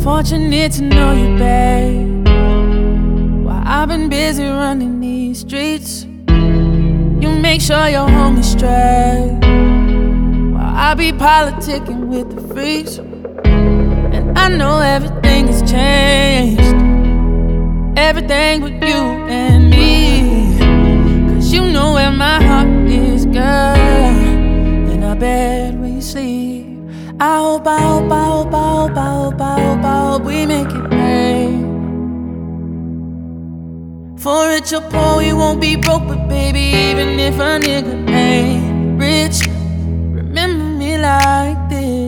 Fortunate to know you, babe. While I've been busy running these streets, you make sure your home is straight. While I be politicking with the freaks, and I know everything has changed. Everything with you and me, 'cause you know where my heart is, girl. In our bed where you sleep. I hope we make it rain. For rich or poor, we won't be broke, but baby, even if a nigga ain't rich, remember me like this.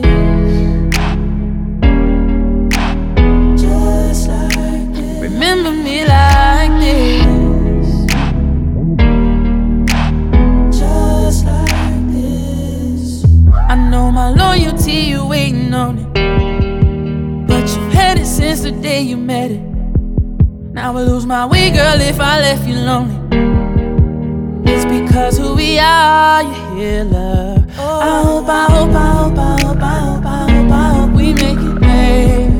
Just like this. Remember me like this. Just like this. I know my loyalty, you waiting on it, but you've had it since the day you met it. Now I lose my way, girl, if I left you lonely. It's because who we are, you hear, love. I hope we make it, baby.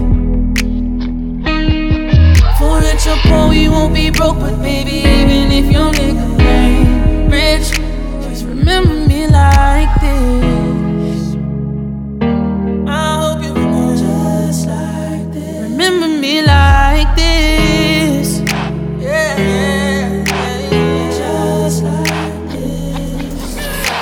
For rich or poor, we won't be broke, but baby, even if your nigga ain't rich, just remember me like this. I hope you remember just like this. Remember me like this. Yeah, yeah, yeah. Just like this.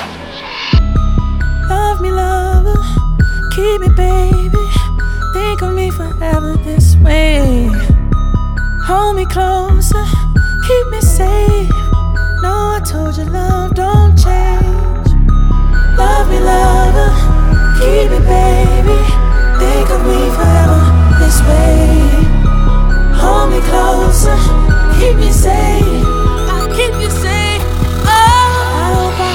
Love me, lover. Keep me, baby. Think of me forever this way. Hold me closer. Keep me safe. No, I told you love don't change. Love me, lover. Keep me, baby. Think of me forever this way. Hold me closer. Keep me safe. I'll keep you safe. Oh, I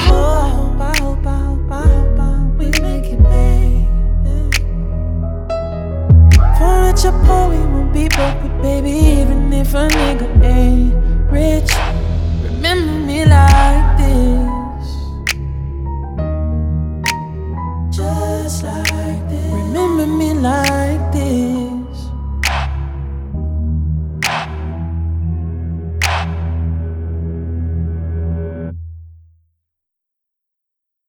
hope we make it, babe. For rich or poor, we won't be broke, but baby, even if a nigga ain't rich, remember me like this. Just like this. Remember me like